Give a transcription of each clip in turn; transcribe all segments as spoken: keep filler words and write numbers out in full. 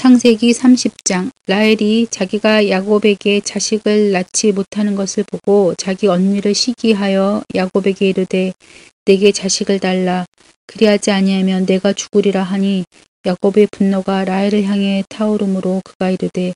창세기 삼십 장. 라헬이 자기가 야곱에게 자식을 낳지 못하는 것을 보고 자기 언니를 시기하여 야곱에게 이르되 내게 자식을 달라. 그리하지 아니하면 내가 죽으리라 하니 야곱의 분노가 라헬을 향해 타오르므로 그가 이르되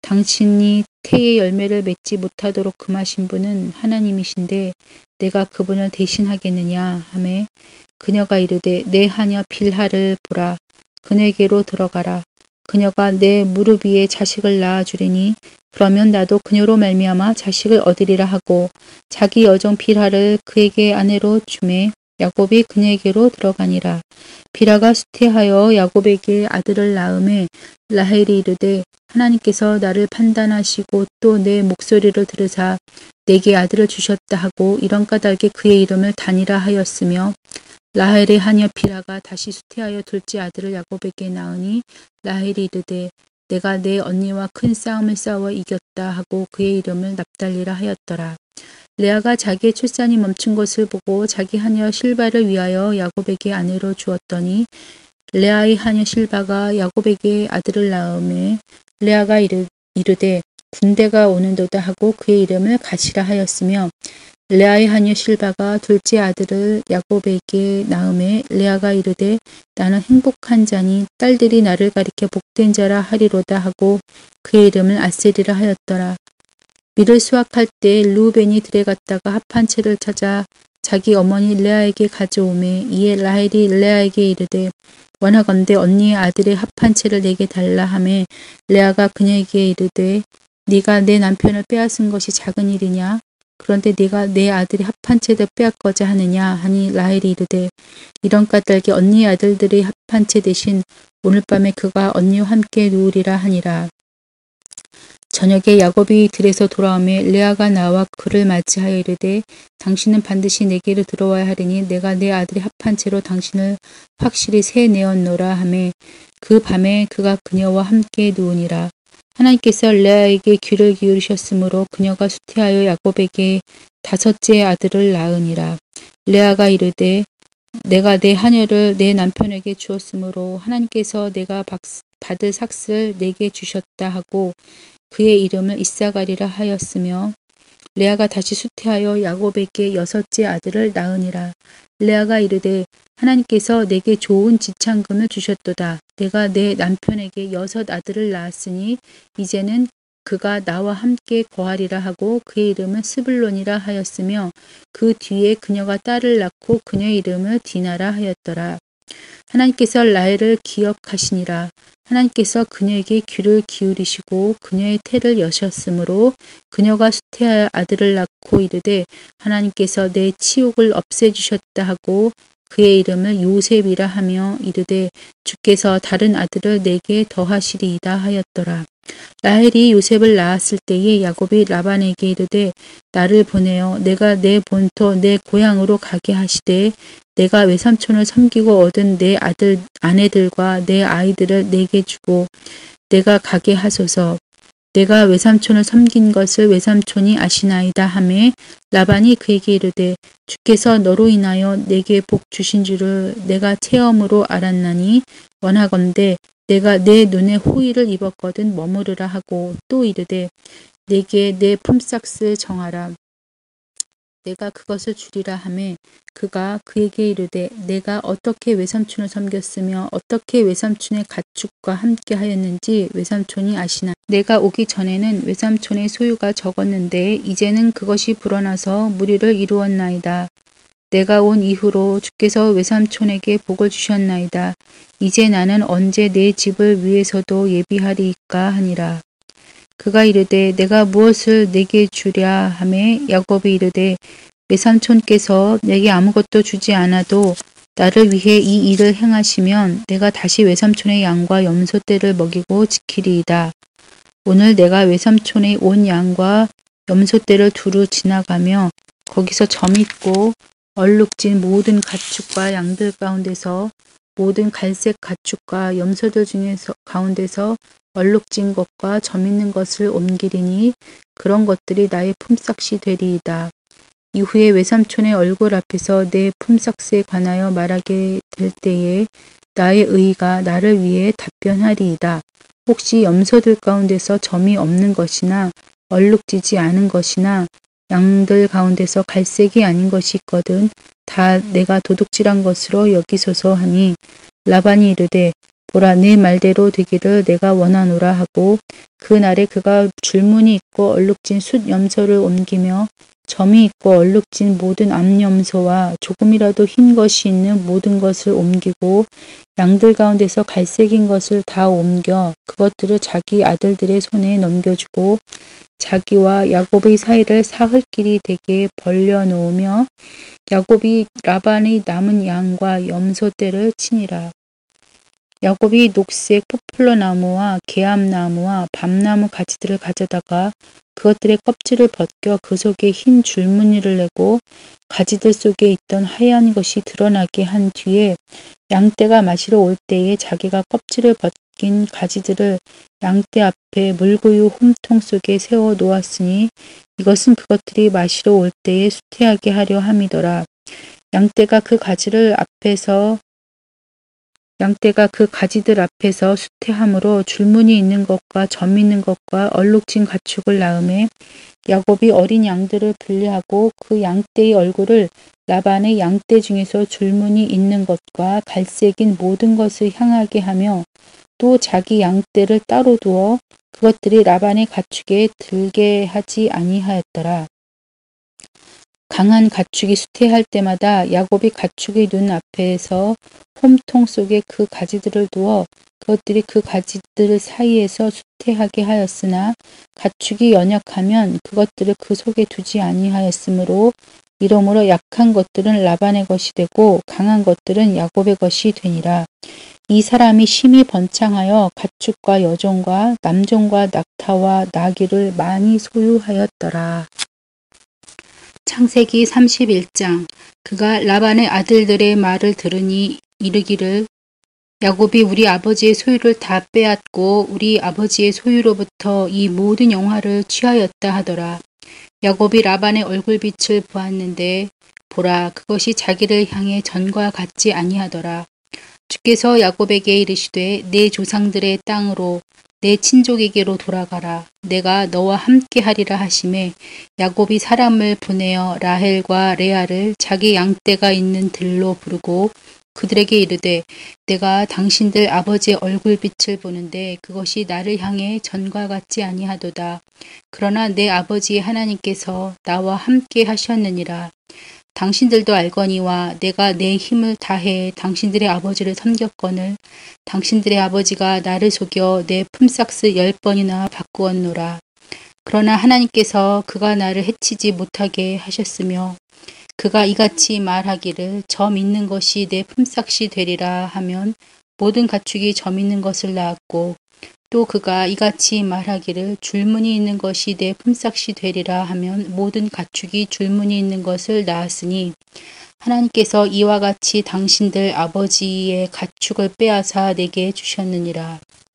당신이 태의 열매를 맺지 못하도록 금하신 분은 하나님이신데 내가 그분을 대신하겠느냐 하매 그녀가 이르되 내 하녀 빌하를 보라. 그녀에게로 들어가라. 그녀가 내 무릎 위에 자식을 낳아주리니 그러면 나도 그녀로 말미암아 자식을 얻으리라 하고 자기 여종 빌하를 그에게 아내로 주매 야곱이 그녀에게로 들어가니라. 빌하가 수태하여 야곱에게 아들을 낳음에 라헬이 이르되 하나님께서 나를 판단하시고 또 내 목소리를 들으사 내게 아들을 주셨다 하고 이런 까닭에 그의 이름을 단이라 하였으며 라헬의 하녀 빌하가 다시 수태하여 둘째 아들을 야곱에게 낳으니 라헬이 이르되 내가 내 언니와 큰 싸움을 싸워 이겼다 하고 그의 이름을 납달리라 하였더라. 레아가 자기의 출산이 멈춘 것을 보고 자기 하녀 실바를 위하여 야곱에게 아내로 주었더니 레아의 하녀 실바가 야곱에게 아들을 낳음에 레아가 이르, 이르되 군대가 오는도다 하고 그의 이름을 가시라 하였으며 레아의 하녀 실바가 둘째 아들을 야곱에게 낳음에 레아가 이르되 나는 행복한 자니 딸들이 나를 가리켜 복된 자라 하리로다 하고 그의 이름을 아셀이라 하였더라. 밀을 수확할 때 르우벤이 들에 갔다가 합한 채를 찾아 자기 어머니 레아에게 가져오매 이에 라헬이 레아에게 이르되 원하건대 언니의 아들의 합한 채를 내게 달라 하매 레아가 그녀에게 이르되 네가 내 남편을 빼앗은 것이 작은 일이냐? 그런데 네가 내 아들의 합한 채를 빼앗고자 하느냐 하니 라헬이 이르되 이런 까닭에 언니의 아들들의 합한 채 대신 오늘 밤에 그가 언니와 함께 누우리라 하니라. 저녁에 야곱이 들에서 돌아오매 레아가 나와 그를 맞이하여 이르되 당신은 반드시 내게로 들어와야 하리니 내가 내 아들의 합한 채로 당신을 확실히 세내었노라 하매 그 밤에 그가 그녀와 함께 누우니라. 하나님께서 레아에게 귀를 기울이셨으므로 그녀가 수태하여 야곱에게 다섯째 아들을 낳으니라. 레아가 이르되 내가 내 하녀를 내 남편에게 주었으므로 하나님께서 내가 받을 삭슬 내게 주셨다 하고 그의 이름을 이사가리라 하였으며 레아가 다시 수태하여 야곱에게 여섯째 아들을 낳으니라. 레아가 이르되 하나님께서 내게 좋은 지창금을 주셨도다. 내가 내 남편에게 여섯 아들을 낳았으니 이제는 그가 나와 함께 거하리라 하고 그의 이름은 스불론이라 하였으며 그 뒤에 그녀가 딸을 낳고 그녀의 이름을 디나라 하였더라. 하나님께서 라헬을 기억하시니라. 하나님께서 그녀에게 귀를 기울이시고 그녀의 태를 여셨으므로 그녀가 수태하여 아들을 낳고 이르되 하나님께서 내 치욕을 없애주셨다 하고 그의 이름을 요셉이라 하며 이르되 주께서 다른 아들을 내게 더하시리이다 하였더라. 라헬이 요셉을 낳았을 때에 야곱이 라반에게 이르되 나를 보내어 내가 내 본토 내 고향으로 가게 하시되 내가 외삼촌을 섬기고 얻은 내 아들 아내들과 내 아이들을 내게 주고 내가 가게 하소서. 내가 외삼촌을 섬긴 것을 외삼촌이 아시나이다 하매 라반이 그에게 이르되 주께서 너로 인하여 내게 복 주신 줄을 내가 체험으로 알았나니 원하건대 내가 내 눈에 호의를 입었거든 머무르라 하고 또 이르되 내게 내 품삯을 정하라. 내가 그것을 주리라 하매 그가 그에게 이르되 내가 어떻게 외삼촌을 섬겼으며 어떻게 외삼촌의 가축과 함께 하였는지 외삼촌이 아시나. 내가 오기 전에는 외삼촌의 소유가 적었는데 이제는 그것이 불어나서 무리를 이루었나이다. 내가 온 이후로 주께서 외삼촌에게 복을 주셨나이다. 이제 나는 언제 내 집을 위해서도 예비하리이까 하니라. 그가 이르되 내가 무엇을 내게 주랴 하매 야곱이 이르되 외삼촌께서 내게 아무것도 주지 않아도 나를 위해 이 일을 행하시면 내가 다시 외삼촌의 양과 염소떼를 먹이고 지키리이다. 오늘 내가 외삼촌의 온 양과 염소떼를 두루 지나가며 거기서 점있고 얼룩진 모든 가축과 양들 가운데서 모든 갈색 가축과 염소들 중에서 가운데서 얼룩진 것과 점있는 것을 옮기리니 그런 것들이 나의 품삯이 되리이다. 이후에 외삼촌의 얼굴 앞에서 내 품삯에 관하여 말하게 될 때에 나의 의가 나를 위해 답변하리이다. 혹시 염소들 가운데서 점이 없는 것이나 얼룩지지 않은 것이나 양들 가운데서 갈색이 아닌 것이 있거든 다 내가 도둑질한 것으로 여기소서 하니 라반이 이르되 보라 내 말대로 되기를 내가 원하노라 하고 그날에 그가 줄무늬 있고 얼룩진 숫 염소를 옮기며 점이 있고 얼룩진 모든 암염소와 조금이라도 흰 것이 있는 모든 것을 옮기고 양들 가운데서 갈색인 것을 다 옮겨 그것들을 자기 아들들의 손에 넘겨주고 자기와 야곱의 사이를 사흘길이 되게 벌려놓으며 야곱이 라반의 남은 양과 염소 떼를 치니라. 야곱이 녹색 포플러 나무와 개암나무와 밤나무 가지들을 가져다가 그것들의 껍질을 벗겨 그 속에 흰 줄무늬를 내고 가지들 속에 있던 하얀 것이 드러나게 한 뒤에 양떼가 마시러 올 때에 자기가 껍질을 벗긴 가지들을 양떼 앞에 물구유 홈통 속에 세워 놓았으니 이것은 그것들이 마시러 올 때에 수태하게 하려 함이더라. 양떼가 그 가지를 앞에서 양떼가 그 가지들 앞에서 수태함으로 줄무늬 있는 것과 점 있는 것과 얼룩진 가축을 낳음에 야곱이 어린 양들을 분리하고 그 양떼의 얼굴을 라반의 양떼 중에서 줄무늬 있는 것과 갈색인 모든 것을 향하게 하며 또 자기 양떼를 따로 두어 그것들이 라반의 가축에 들게 하지 아니하였더라. 강한 가축이 수태할 때마다 야곱이 가축의 눈 앞에서 홈통 속에 그 가지들을 두어 그것들이 그 가지들 사이에서 수태하게 하였으나 가축이 연약하면 그것들을 그 속에 두지 아니하였으므로 이러므로 약한 것들은 라반의 것이 되고 강한 것들은 야곱의 것이 되니라. 이 사람이 심히 번창하여 가축과 여종과 남종과 낙타와 나귀를 많이 소유하였더라. 창세기 삼십일 장. 그가 라반의 아들들의 말을 들으니 이르기를 야곱이 우리 아버지의 소유를 다 빼앗고 우리 아버지의 소유로부터 이 모든 영화를 취하였다 하더라. 야곱이 라반의 얼굴빛을 보았는데 보라 그것이 자기를 향해 전과 같지 아니하더라. 주께서 야곱에게 이르시되 내 조상들의 땅으로 내 친족에게로 돌아가라. 내가 너와 함께 하리라 하시매 야곱이 사람을 보내어 라헬과 레아를 자기 양떼가 있는 들로 부르고 그들에게 이르되 내가 당신들 아버지의 얼굴빛을 보는데 그것이 나를 향해 전과 같지 아니하도다. 그러나 내 아버지의 하나님께서 나와 함께 하셨느니라. 당신들도 알거니와 내가 내 힘을 다해 당신들의 아버지를 섬겼거늘 당신들의 아버지가 나를 속여 내 품삯을 열 번이나 바꾸었노라. 그러나 하나님께서 그가 나를 해치지 못하게 하셨으며 그가 이같이 말하기를 점 있는 것이 내 품삯이 되리라 하면 모든 가축이 점 있는 것을 낳았고 또 그가 이같이 말하기를 줄무늬 있는 것이 내 품삯이 되리라 하면 모든 가축이 줄무늬 있는 것을 낳았으니 하나님께서 이와 같이 당신들 아버지의 가축을 빼앗아 내게 주셨느니라.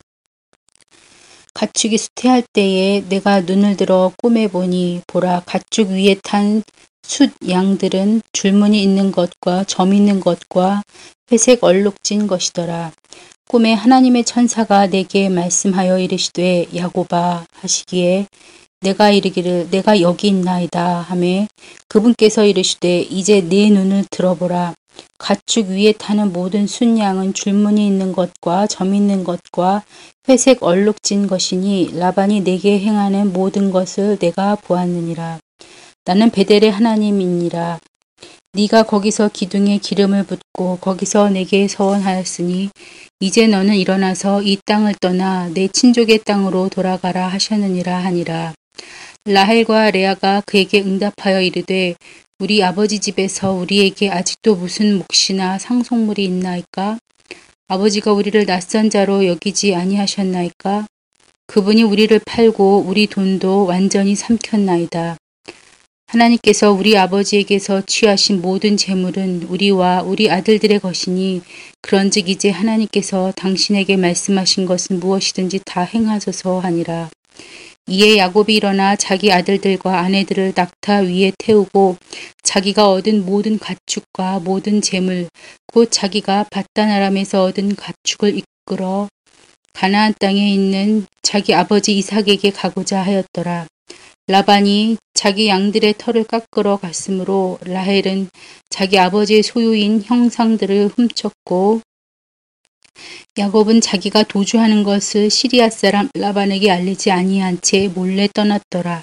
가축이 수태할 때에 내가 눈을 들어 꿈에 보니 보라 가축 위에 탄 숫 양들은 줄무늬 있는 것과 점 있는 것과 회색 얼룩진 것이더라. 꿈에 하나님의 천사가 내게 말씀하여 이르시되 야곱아 하시기에 내가 이르기를 내가 여기 있나이다 하매 그분께서 이르시되 이제 내 눈을 들어보라. 가축 위에 타는 모든 순양은 줄무늬 있는 것과 점 있는 것과 회색 얼룩진 것이니 라반이 내게 행하는 모든 것을 내가 보았느니라. 나는 베델의 하나님이니라. 네가 거기서 기둥에 기름을 붓고 거기서 내게 서원하였으니 이제 너는 일어나서 이 땅을 떠나 내 친족의 땅으로 돌아가라 하셨느니라 하니라. 라헬과 레아가 그에게 응답하여 이르되 우리 아버지 집에서 우리에게 아직도 무슨 몫이나 상속물이 있나이까? 아버지가 우리를 낯선 자로 여기지 아니하셨나이까? 그분이 우리를 팔고 우리 돈도 완전히 삼켰나이다. 하나님께서 우리 아버지에게서 취하신 모든 재물은 우리와 우리 아들들의 것이니 그런즉 이제 하나님께서 당신에게 말씀하신 것은 무엇이든지 다 행하소서 하니라. 이에 야곱이 일어나 자기 아들들과 아내들을 낙타 위에 태우고 자기가 얻은 모든 가축과 모든 재물 곧 자기가 밧단 아람에서 얻은 가축을 이끌어 가나안 땅에 있는 자기 아버지 이삭에게 가고자 하였더라. 라반이 자기 양들의 털을 깎으러 갔으므로 라헬은 자기 아버지의 소유인 형상들을 훔쳤고 야곱은 자기가 도주하는 것을 시리아 사람 라반에게 알리지 아니한 채 몰래 떠났더라.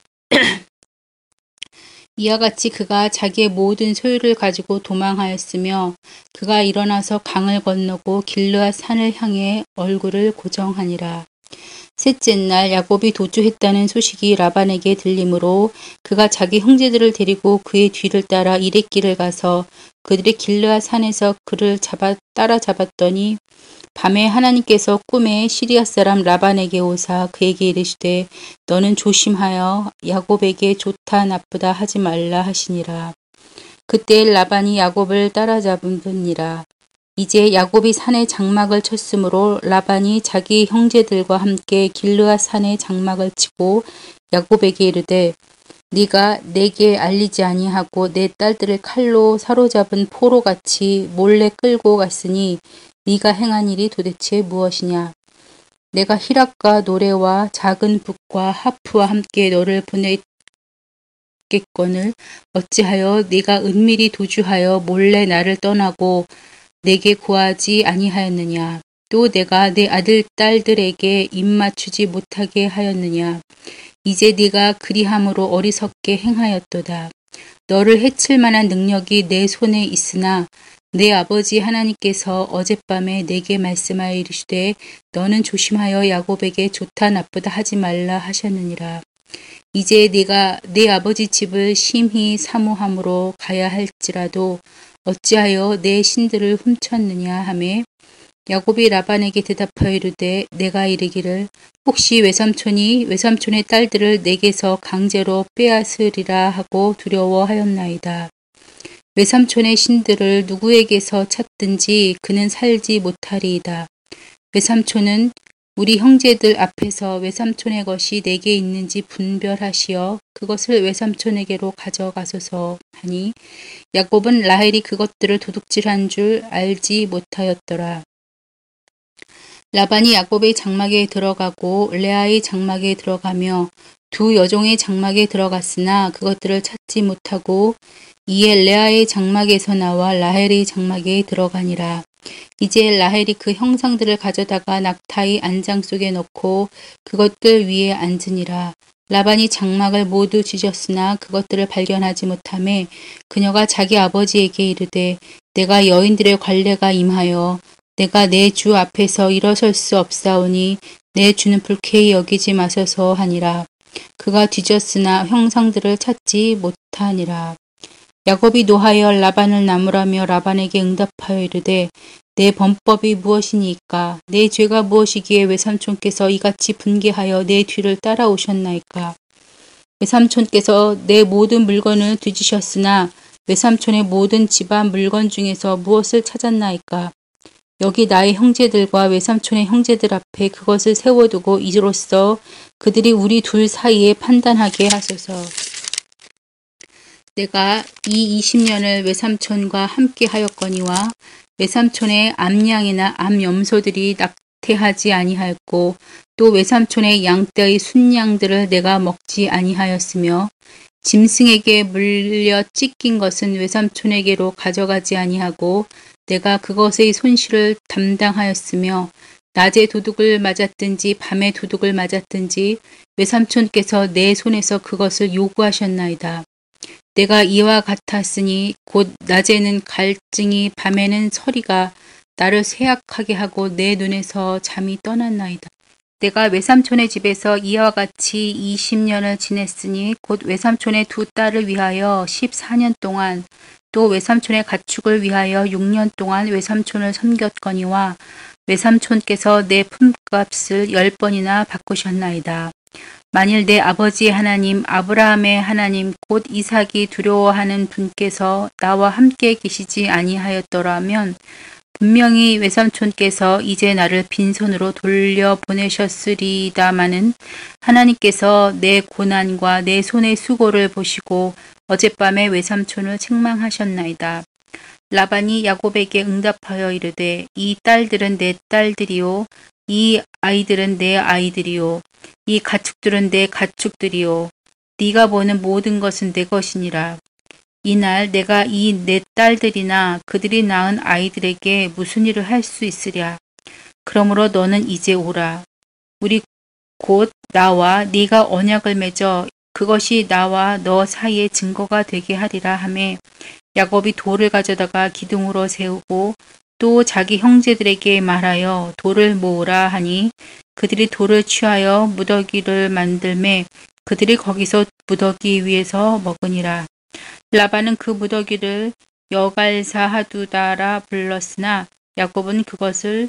이와 같이 그가 자기의 모든 소유를 가지고 도망하였으며 그가 일어나서 강을 건너고 길르앗 산을 향해 얼굴을 고정하니라. 셋째 날 야곱이 도주했다는 소식이 라반에게 들리므로 그가 자기 형제들을 데리고 그의 뒤를 따라 이랫길을 가서 그들의 길르앗 산에서 그를 잡아 따라잡았더니 밤에 하나님께서 꿈에 시리아 사람 라반에게 오사 그에게 이르시되 너는 조심하여 야곱에게 좋다 나쁘다 하지 말라 하시니라. 그때 라반이 야곱을 따라잡으니라. 이제 야곱이 산에 장막을 쳤으므로 라반이 자기 형제들과 함께 길르앗 산에 장막을 치고 야곱에게 이르되 네가 내게 알리지 아니하고 내 딸들을 칼로 사로잡은 포로같이 몰래 끌고 갔으니 네가 행한 일이 도대체 무엇이냐? 내가 희락과 노래와 작은 북과 하프와 함께 너를 보냈겠거늘 어찌하여 네가 은밀히 도주하여 몰래 나를 떠나고 내게 구하지 아니하였느냐? 또 내가 내 아들 딸들에게 입맞추지 못하게 하였느냐? 이제 네가 그리함으로 어리석게 행하였도다. 너를 해칠 만한 능력이 내 손에 있으나 내 아버지 하나님께서 어젯밤에 내게 말씀하여 이르시되 너는 조심하여 야곱에게 좋다 나쁘다 하지 말라 하셨느니라. 이제 네가 내 아버지 집을 심히 사모함으로 가야 할지라도 어찌하여 내 신들을 훔쳤느냐 하매 야곱이 라반에게 대답하여 이르되 내가 이르기를 혹시 외삼촌이 외삼촌의 딸들을 내게서 강제로 빼앗으리라 하고 두려워하였나이다. 외삼촌의 신들을 누구에게서 찾든지 그는 살지 못하리이다. 외삼촌은 우리 형제들 앞에서 외삼촌의 것이 내게 있는지 분별하시어 그것을 외삼촌에게로 가져가소서 하니 야곱은 라헬이 그것들을 도둑질한 줄 알지 못하였더라. 라반이 야곱의 장막에 들어가고 레아의 장막에 들어가며 두 여종의 장막에 들어갔으나 그것들을 찾지 못하고 이에 레아의 장막에서 나와 라헬의 장막에 들어가니라. 이제 라헬이 그 형상들을 가져다가 낙타의 안장 속에 넣고 그것들 위에 앉으니라. 라반이 장막을 모두 뒤졌으나 그것들을 발견하지 못하매 그녀가 자기 아버지에게 이르되 내가 여인들의 관례가 임하여 내가 내 주 앞에서 일어설 수 없사오니 내 주는 불쾌히 여기지 마소서 하니라. 그가 뒤졌으나 형상들을 찾지 못하니라. 야곱이 노하여 라반을 나무라며 라반에게 응답하여 이르되 내 범법이 무엇이니까? 내 죄가 무엇이기에 외삼촌께서 이같이 분개하여 내 뒤를 따라오셨나이까? 외삼촌께서 내 모든 물건을 뒤지셨으나 외삼촌의 모든 집안 물건 중에서 무엇을 찾았나이까? 여기 나의 형제들과 외삼촌의 형제들 앞에 그것을 세워두고 이로써 그들이 우리 둘 사이에 판단하게 하소서. 내가 이 이십 년을 외삼촌과 함께 하였거니와 외삼촌의 암양이나 암염소들이 낙태하지 아니하였고 또 외삼촌의 양떼의 순양들을 내가 먹지 아니하였으며 짐승에게 물려 찢긴 것은 외삼촌에게로 가져가지 아니하고 내가 그것의 손실을 담당하였으며 낮에 도둑을 맞았든지 밤에 도둑을 맞았든지 외삼촌께서 내 손에서 그것을 요구하셨나이다. 내가 이와 같았으니 곧 낮에는 갈증이 밤에는 서리가 나를 쇠약하게 하고 내 눈에서 잠이 떠났나이다. 내가 외삼촌의 집에서 이와 같이 이십 년을 지냈으니 곧 외삼촌의 두 딸을 위하여 십사 년 동안 또 외삼촌의 가축을 위하여 육 년 동안 외삼촌을 섬겼거니와 외삼촌께서 내 품값을 열 번이나 바꾸셨나이다. 만일 내 아버지의 하나님 아브라함의 하나님 곧 이삭이 두려워하는 분께서 나와 함께 계시지 아니하였더라면 분명히 외삼촌께서 이제 나를 빈손으로 돌려보내셨으리다마는 하나님께서 내 고난과 내 손의 수고를 보시고 어젯밤에 외삼촌을 책망하셨나이다. 라반이 야곱에게 응답하여 이르되 이 딸들은 내 딸들이요 이 아이들은 내 아이들이요 이 가축들은 내 가축들이요 네가 보는 모든 것은 내 것이니라. 이날 내가 이 내 딸들이나 그들이 낳은 아이들에게 무슨 일을 할 수 있으랴. 그러므로 너는 이제 오라. 우리 곧 나와 네가 언약을 맺어 그것이 나와 너 사이의 증거가 되게 하리라 하매 야곱이 돌을 가져다가 기둥으로 세우고 또 자기 형제들에게 말하여 돌을 모으라 하니 그들이 돌을 취하여 무더기를 만들매 그들이 거기서 무더기 위에서 먹으니라. 라반은 그 무더기를 여갈사하두다라 불렀으나 야곱은 그것을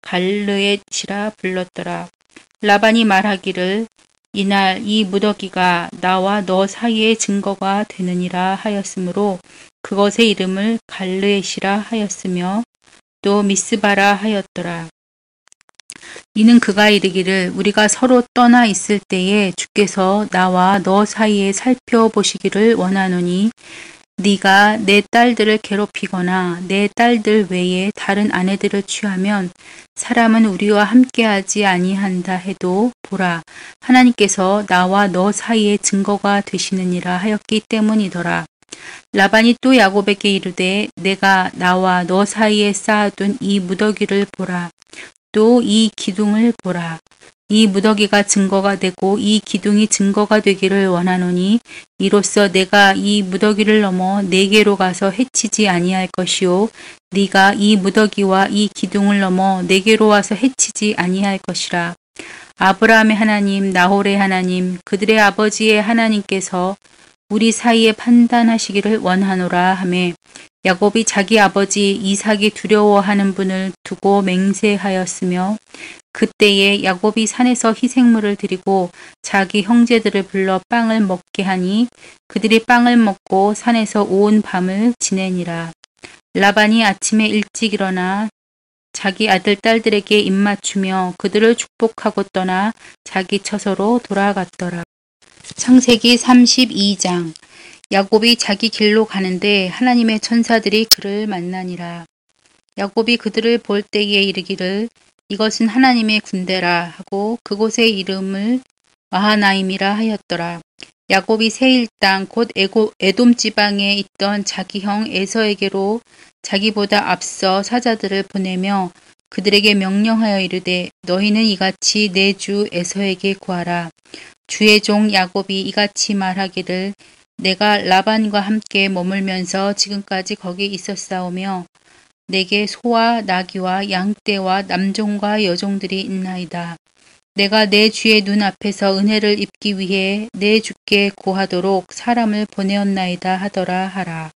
갈르엣이라 불렀더라. 라반이 말하기를 이날 이 무더기가 나와 너 사이의 증거가 되느니라 하였으므로 그것의 이름을 갈르엣이라 하였으며 또 미스바라 하였더라. 이는 그가 이르기를 우리가 서로 떠나 있을 때에 주께서 나와 너 사이에 살펴보시기를 원하노니 네가 내 딸들을 괴롭히거나 내 딸들 외에 다른 아내들을 취하면 사람은 우리와 함께하지 아니한다 해도 보라 하나님께서 나와 너 사이에 증거가 되시느니라 하였기 때문이더라. 라반이 또 야곱에게 이르되 내가 나와 너 사이에 쌓아둔 이 무더기를 보라. 또 이 기둥을 보라. 이 무더기가 증거가 되고 이 기둥이 증거가 되기를 원하노니 이로써 내가 이 무더기를 넘어 내게로 가서 해치지 아니할 것이요 네가 이 무더기와 이 기둥을 넘어 내게로 와서 해치지 아니할 것이라. 아브라함의 하나님, 나홀의 하나님, 그들의 아버지의 하나님께서 우리 사이에 판단하시기를 원하노라 하매 야곱이 자기 아버지 이삭이 두려워하는 분을 두고 맹세하였으며 그때에 야곱이 산에서 희생물을 드리고 자기 형제들을 불러 빵을 먹게 하니 그들이 빵을 먹고 산에서 온 밤을 지내니라. 라반이 아침에 일찍 일어나 자기 아들 딸들에게 입맞추며 그들을 축복하고 떠나 자기 처소로 돌아갔더라. 창세기 삼십이 장. 야곱이 자기 길로 가는데 하나님의 천사들이 그를 만나니라. 야곱이 그들을 볼 때에 이르기를 이것은 하나님의 군대라 하고 그곳의 이름을 마하나임이라 하였더라. 야곱이 세일 땅 곧 에돔 지방에 있던 자기 형 에서에게로 자기보다 앞서 사자들을 보내며 그들에게 명령하여 이르되 너희는 이같이 내 주 에서에게 구하라. 주의 종 야곱이 이같이 말하기를 내가 라반과 함께 머물면서 지금까지 거기 있었사오며 내게 소와 나귀와 양떼와 남종과 여종들이 있나이다. 내가 내 주의 눈앞에서 은혜를 입기 위해 내 주께 구하도록 사람을 보내었나이다 하더라 하라.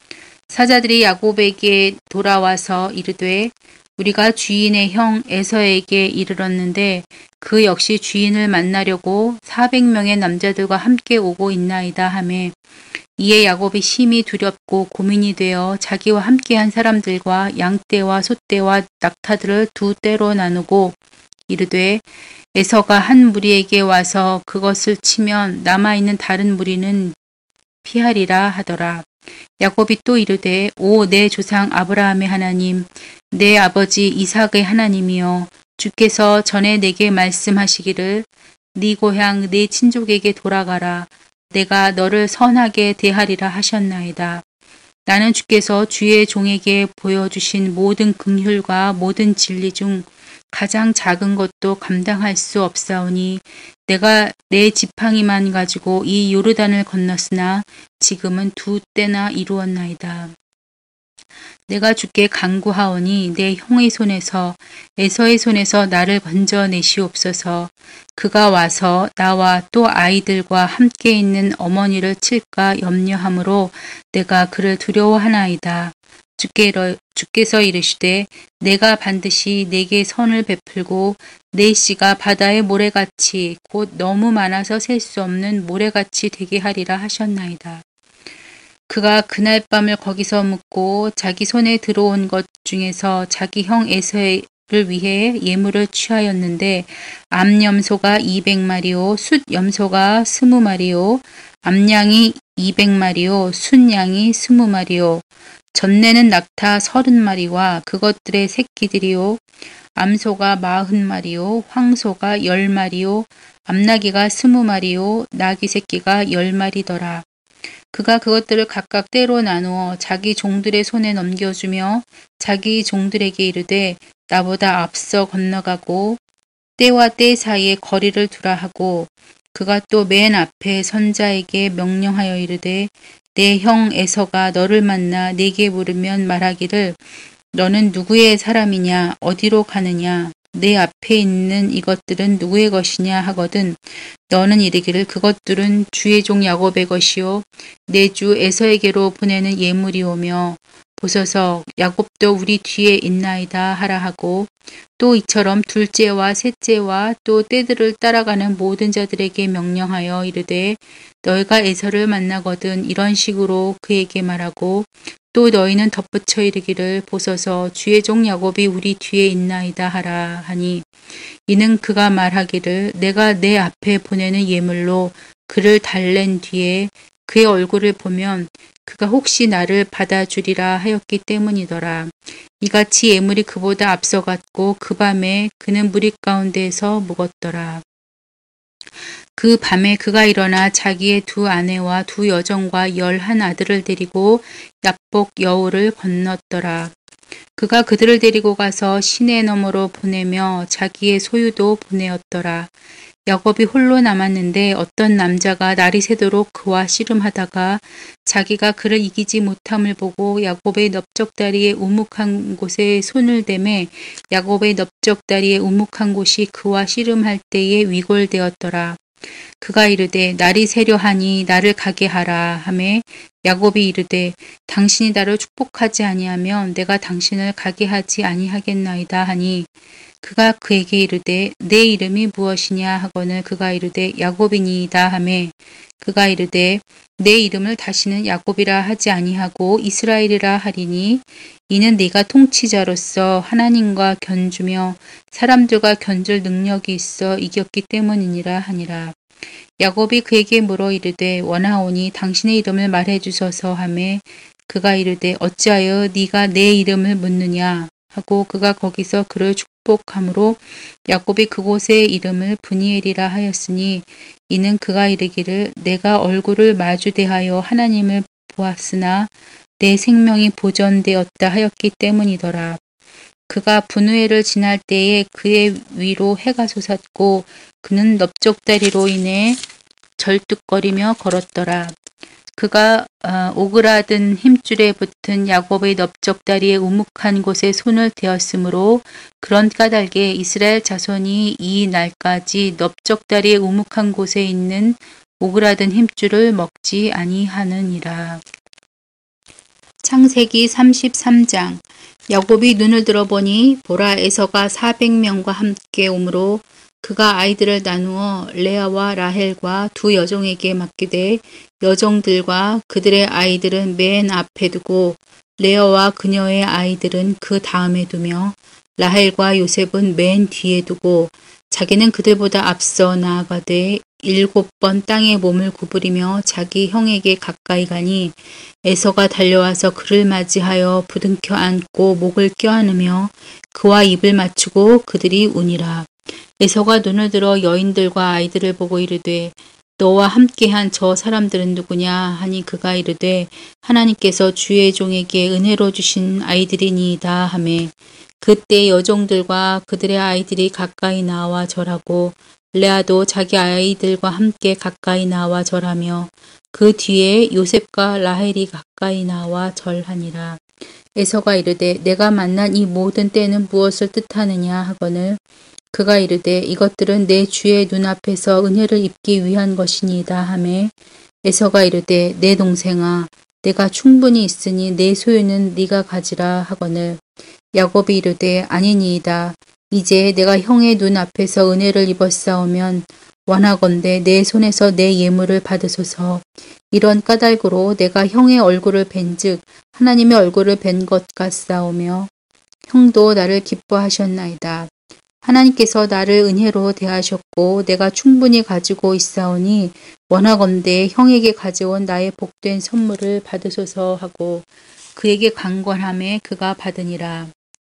사자들이 야곱에게 돌아와서 이르되 우리가 주인의 형 에서에게 이르렀는데 그 역시 주인을 만나려고 사백 명의 남자들과 함께 오고 있나이다 하매 이에 야곱이 심히 두렵고 고민이 되어 자기와 함께한 사람들과 양떼와 소떼와 낙타들을 두 떼로 나누고 이르되 에서가 한 무리에게 와서 그것을 치면 남아있는 다른 무리는 피하리라 하더라. 야곱이 또 이르되 오 내 조상 아브라함의 하나님 내 아버지 이삭의 하나님이여 주께서 전에 내게 말씀하시기를 네 고향 네 친족에게 돌아가라 내가 너를 선하게 대하리라 하셨나이다. 나는 주께서 주의 종에게 보여주신 모든 긍휼과 모든 진리 중 가장 작은 것도 감당할 수 없사오니 내가 내 지팡이만 가지고 이 요르단을 건넜으나 지금은 두 때나 이루었나이다. 내가 주께 간구하오니 내 형의 손에서 에서의 손에서 나를 건져내시옵소서. 그가 와서 나와 또 아이들과 함께 있는 어머니를 칠까 염려하므로 내가 그를 두려워하나이다. 주께서 이르시되 내가 반드시 내게 선을 베풀고 내 씨가 바다의 모래같이 곧 너무 많아서 셀 수 없는 모래같이 되게 하리라 하셨나이다. 그가 그날 밤을 거기서 묵고 자기 손에 들어온 것 중에서 자기 형 에서를 위해 예물을 취하였는데 암염소가 이백 마리요 숫염소가 스무 마리요 암양이 이백 마리요, 순양이 스무 마리요, 전내는 낙타 서른 마리와 그것들의 새끼들이요, 암소가 마흔 마리요, 황소가 열 마리요, 암나귀가 스무 마리요, 나귀 새끼가 열 마리더라. 그가 그것들을 각각 때로 나누어 자기 종들의 손에 넘겨주며 자기 종들에게 이르되 나보다 앞서 건너가고 때와 때 사이에 거리를 두라 하고, 그가 또 맨 앞에 선자에게 명령하여 이르되 내 형 에서가 너를 만나 네게 물으면 말하기를 너는 누구의 사람이냐, 어디로 가느냐, 내 앞에 있는 이것들은 누구의 것이냐 하거든 너는 이르기를 그것들은 주의 종 야곱의 것이요 내 주 에서에게로 보내는 예물이오며 보소서 야곱도 우리 뒤에 있나이다 하라 하고, 또 이처럼 둘째와 셋째와 또 때들을 따라가는 모든 자들에게 명령하여 이르되 너희가 에서를 만나거든 이런 식으로 그에게 말하고, 또 너희는 덧붙여 이르기를 보소서 주의 종 야곱이 우리 뒤에 있나이다 하라 하니, 이는 그가 말하기를 내가 내 앞에 보내는 예물로 그를 달랜 뒤에 그의 얼굴을 보면 그가 혹시 나를 받아주리라 하였기 때문이더라. 이같이 예물이 그보다 앞서갔고 그 밤에 그는 무리 가운데에서 묵었더라. 그 밤에 그가 일어나 자기의 두 아내와 두 여종과 열한 아들을 데리고 야복 여우를 건넜더라. 그가 그들을 데리고 가서 시내 너머로 보내며 자기의 소유도 보내었더라. 야곱이 홀로 남았는데 어떤 남자가 날이 새도록 그와 씨름하다가 자기가 그를 이기지 못함을 보고 야곱의 넓적다리에 우묵한 곳에 손을 대매 야곱의 넓적다리에 우묵한 곳이 그와 씨름할 때에 위골되었더라. 그가 이르되 날이 새려 하니 나를 가게 하라 하매 야곱이 이르되 당신이 나를 축복하지 아니하면 내가 당신을 가게 하지 아니하겠나이다 하니, 그가 그에게 이르되 내 이름이 무엇이냐 하거늘 그가 이르되 야곱이니이다 하매 그가 이르되 내 이름을 다시는 야곱이라 하지 아니하고 이스라엘이라 하리니 이는 네가 통치자로서 하나님과 견주며 사람들과 견줄 능력이 있어 이겼기 때문이니라 하니라. 야곱이 그에게 물어 이르되 원하오니 당신의 이름을 말해 주소서 하매 그가 이르되 어찌하여 네가 내 이름을 묻느냐 하고 그가 거기서 그를 축복함으로 야곱이 그곳의 이름을 브니엘이라 하였으니, 이는 그가 이르기를 내가 얼굴을 마주 대하여 하나님을 보았으나 내 생명이 보존되었다 하였기 때문이더라. 그가 브누엘을 지날 때에 그의 위로 해가 솟았고 그는 넓적다리로 인해 절뚝거리며 걸었더라. 그가 오그라든 힘줄에 붙은 야곱의 넓적다리의 우묵한 곳에 손을 대었으므로 그런 까닭에 이스라엘 자손이 이 날까지 넓적다리의 우묵한 곳에 있는 오그라든 힘줄을 먹지 아니하느니라. 창세기 삼십삼 장. 야곱이 눈을 들어보니 보라 에서가 사백 명과 함께 오므로 그가 아이들을 나누어 레아와 라헬과 두 여종에게 맡기되 여종들과 그들의 아이들은 맨 앞에 두고 레아와 그녀의 아이들은 그 다음에 두며 라헬과 요셉은 맨 뒤에 두고 자기는 그들보다 앞서 나아가되 일곱 번 땅에 몸을 구부리며 자기 형에게 가까이 가니 에서가 달려와서 그를 맞이하여 부둥켜 안고 목을 껴안으며 그와 입을 맞추고 그들이 우니라. 에서가 눈을 들어 여인들과 아이들을 보고 이르되 너와 함께한 저 사람들은 누구냐 하니 그가 이르되 하나님께서 주의 종에게 은혜로 주신 아이들이니이다 하매 그때 여종들과 그들의 아이들이 가까이 나와 절하고 레아도 자기 아이들과 함께 가까이 나와 절하며 그 뒤에 요셉과 라헬이 가까이 나와 절하니라. 에서가 이르되 내가 만난 이 모든 때는 무엇을 뜻하느냐 하거늘 그가 이르되 이것들은 내 주의 눈앞에서 은혜를 입기 위한 것이니이다 하매 에서가 이르되 내 동생아 내가 충분히 있으니 내 소유는 네가 가지라 하거늘 야곱이 이르되 아니니이다. 이제 내가 형의 눈앞에서 은혜를 입었사오면 원하건대 내 손에서 내 예물을 받으소서. 이런 까닭으로 내가 형의 얼굴을 뵌즉 하나님의 얼굴을 뵌 것 같사오며 형도 나를 기뻐하셨나이다. 하나님께서 나를 은혜로 대하셨고 내가 충분히 가지고 있사오니 원하건대 형에게 가져온 나의 복된 선물을 받으소서 하고 그에게 간권하매 그가 받으니라.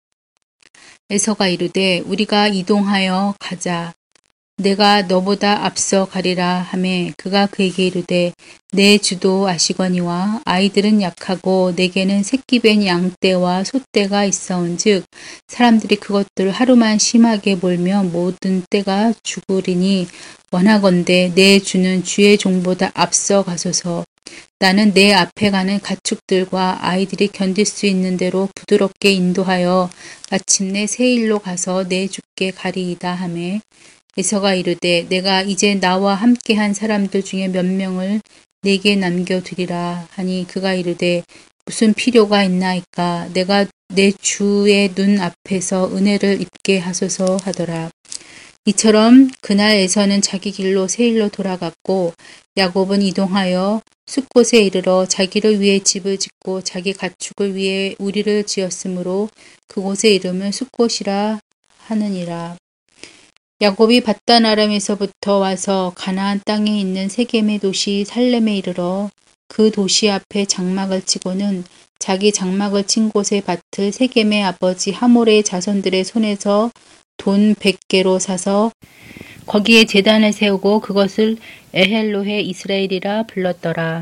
에서가 이르되 우리가 이동하여 가자. 내가 너보다 앞서 가리라 하매 그가 그에게 이르되 내 주도 아시거니와 아이들은 약하고 내게는 새끼벤 양떼와 소떼가 있어온즉 사람들이 그것들을 하루만 심하게 몰며 모든 떼가 죽으리니 원하건대 내 주는 주의 종보다 앞서 가소서. 나는 내 앞에 가는 가축들과 아이들이 견딜 수 있는 대로 부드럽게 인도하여 마침내 세일로 가서 내 주께 가리이다 하매 에서가 이르되 내가 이제 나와 함께한 사람들 중에 몇 명을 내게 남겨두리라 하니 그가 이르되 무슨 필요가 있나이까. 내가 내 주의 눈 앞에서 은혜를 입게 하소서 하더라. 이처럼 그날 에서는 자기 길로 세일로 돌아갔고 야곱은 이동하여 숫곳에 이르러 자기를 위해 집을 짓고 자기 가축을 위해 우리를 지었으므로 그곳의 이름을 숫곳이라 하느니라. 야곱이 밧단 아람에서부터 와서 가나안 땅에 있는 세겜의 도시 살렘에 이르러 그 도시 앞에 장막을 치고는 자기 장막을 친 곳의 밭을 세겜의 아버지 하몰의 자손들의 손에서 돈 백 개로 사서 거기에 제단을 세우고 그것을 에헬로헤 이스라엘이라 불렀더라.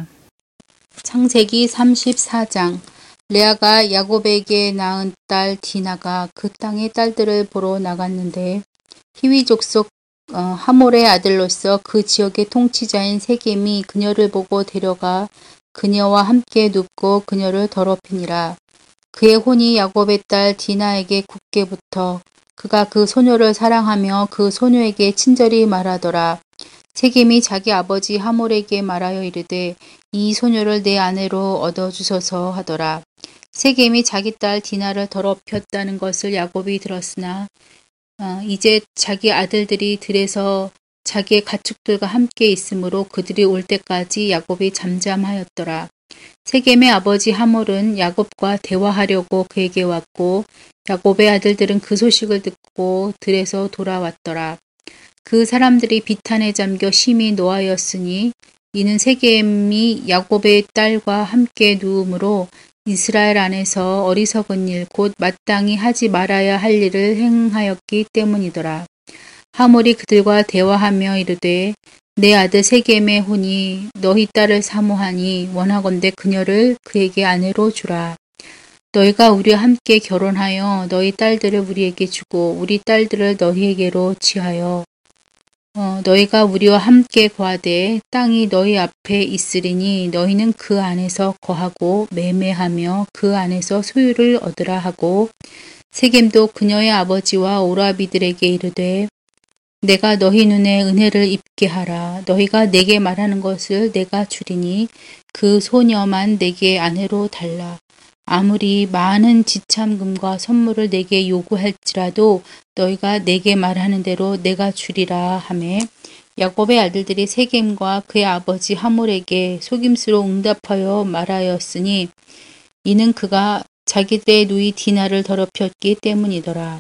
창세기 삼십사 장. 레아가 야곱에게 낳은 딸 디나가 그 땅의 딸들을 보러 나갔는데 히위 족속 어, 하몰의 아들로서 그 지역의 통치자인 세겜이 그녀를 보고 데려가 그녀와 함께 눕고 그녀를 더럽히니라. 그의 혼이 야곱의 딸 디나에게 굳게 붙어 그가 그 소녀를 사랑하며 그 소녀에게 친절히 말하더라. 세겜이 자기 아버지 하몰에게 말하여 이르되 이 소녀를 내 아내로 얻어주소서 하더라. 세겜이 자기 딸 디나를 더럽혔다는 것을 야곱이 들었으나 어, 이제 자기 아들들이 들에서 자기의 가축들과 함께 있으므로 그들이 올 때까지 야곱이 잠잠하였더라. 세겜의 아버지 하몰은 야곱과 대화하려고 그에게 왔고 야곱의 아들들은 그 소식을 듣고 들에서 돌아왔더라. 그 사람들이 비탄에 잠겨 심히 노하였으니 이는 세겜이 야곱의 딸과 함께 누움으로 이스라엘 안에서 어리석은 일 곧 마땅히 하지 말아야 할 일을 행하였기 때문이더라. 하몰이 그들과 대화하며 이르되 내 아들 세겜의 혼이 너희 딸을 사모하니 원하건대 그녀를 그에게 아내로 주라. 너희가 우리와 함께 결혼하여 너희 딸들을 우리에게 주고 우리 딸들을 너희에게로 취하여 어, 너희가 우리와 함께 거하되 땅이 너희 앞에 있으리니 너희는 그 안에서 거하고 매매하며 그 안에서 소유를 얻으라 하고 세겜도 그녀의 아버지와 오라비들에게 이르되 내가 너희 눈에 은혜를 입게 하라. 너희가 내게 말하는 것을 내가 주리니 그 소녀만 내게 아내로 달라. 아무리 많은 지참금과 선물을 내게 요구할지라도 너희가 내게 말하는 대로 내가 주리라 하매 야곱의 아들들이 세겜과 그의 아버지 하몰에게 속임수로 응답하여 말하였으니 이는 그가 자기들의 누이 디나를 더럽혔기 때문이더라.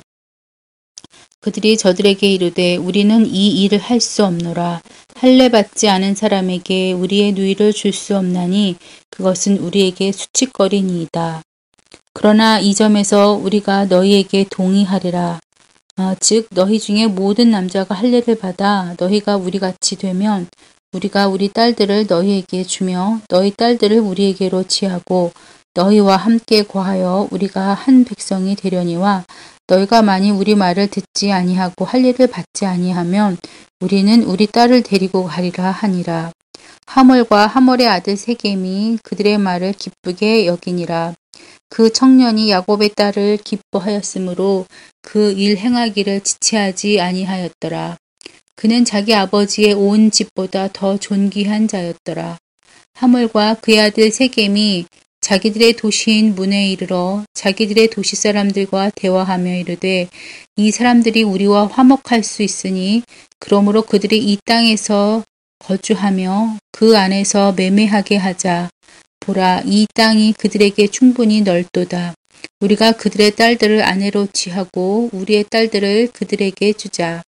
그들이 저들에게 이르되 우리는 이 일을 할 수 없노라. 할례 받지 않은 사람에게 우리의 누이를 줄 수 없나니 그것은 우리에게 수치거리니이다. 그러나 이 점에서 우리가 너희에게 동의하리라. 어, 즉 너희 중에 모든 남자가 할례를 받아 너희가 우리같이 되면 우리가 우리 딸들을 너희에게 주며 너희 딸들을 우리에게로 취하고 너희와 함께 거하여 우리가 한 백성이 되려니와 너희가 만일 우리 말을 듣지 아니하고 할례를 받지 아니하면 우리는 우리 딸을 데리고 가리라 하니라. 하몰과 하몰의 아들 세겜이 그들의 말을 기쁘게 여기니라. 그 청년이 야곱의 딸을 기뻐하였으므로 그 일 행하기를 지체하지 아니하였더라. 그는 자기 아버지의 온 집보다 더 존귀한 자였더라. 하몰과 그의 아들 세겜이 자기들의 도시인 문에 이르러 자기들의 도시 사람들과 대화하며 이르되 이 사람들이 우리와 화목할 수 있으니 그러므로 그들이 이 땅에서 거주하며 그 안에서 매매하게 하자. 보라, 이 땅이 그들에게 충분히 넓도다. 우리가 그들의 딸들을 아내로 취하고 우리의 딸들을 그들에게 주자.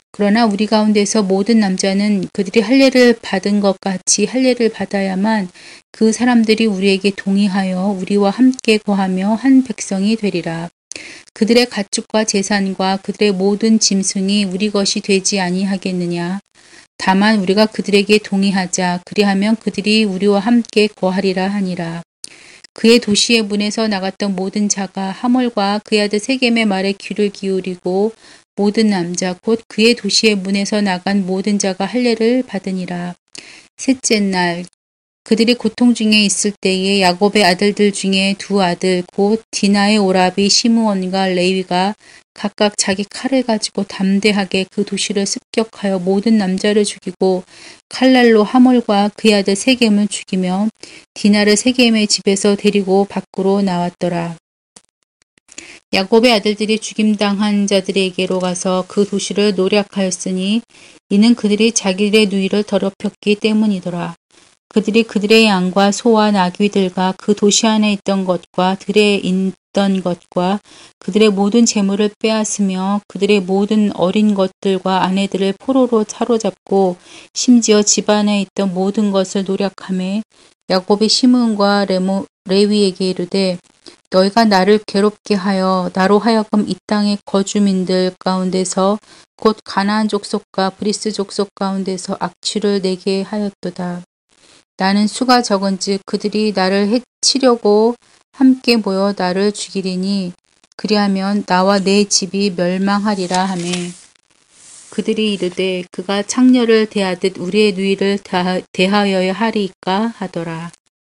그러나 우리 가운데서 모든 남자는 그들이 할례를 받은 것 같이 할례를 받아야만 그 사람들이 우리에게 동의하여 우리와 함께 거하며 한 백성이 되리라. 그들의 가축과 재산과 그들의 모든 짐승이 우리 것이 되지 아니하겠느냐. 다만 우리가 그들에게 동의하자. 그리하면 그들이 우리와 함께 거하리라 하니라. 그의 도시의 문에서 나갔던 모든 자가 하몰과 그의 아들 세겜의 말에 귀를 기울이고 모든 남자 곧 그의 도시의 문에서 나간 모든 자가 할례를 받으니라. 셋째 날 그들이 고통 중에 있을 때에 야곱의 아들들 중에 두 아들 곧 디나의 오라비 시므온과 레위가 각각 자기 칼을 가지고 담대하게 그 도시를 습격하여 모든 남자를 죽이고 칼날로 하몰과 그의 아들 세겜을 죽이며 디나를 세겜의 집에서 데리고 밖으로 나왔더라. 야곱의 아들들이 죽임당한 자들에게로 가서 그 도시를 노략하였으니 이는 그들이 자기들의 누이를 더럽혔기 때문이더라. 그들이 그들의 양과 소와 나귀들과 그 도시 안에 있던 것과 들에 있던 것과 그들의 모든 재물을 빼앗으며 그들의 모든 어린 것들과 아내들을 포로로 사로잡고 심지어 집 안에 있던 모든 것을 노략하며 야곱이 시므온과 레모, 레위에게 이르되 너희가 나를 괴롭게 하여 나로 하여금 이 땅의 거주민들 가운데서 곧 가나안 족속과 브리스 족속 가운데서 악취를 내게 하였도다. 나는 수가 적은즉 그들이 나를 해치려고 함께 모여 나를 죽이리니 그리하면 나와 내 집이 멸망하리라 하며 그들이 이르되 그가 창녀를 대하듯 우리의 누이를 대하여야 하리까 하더라.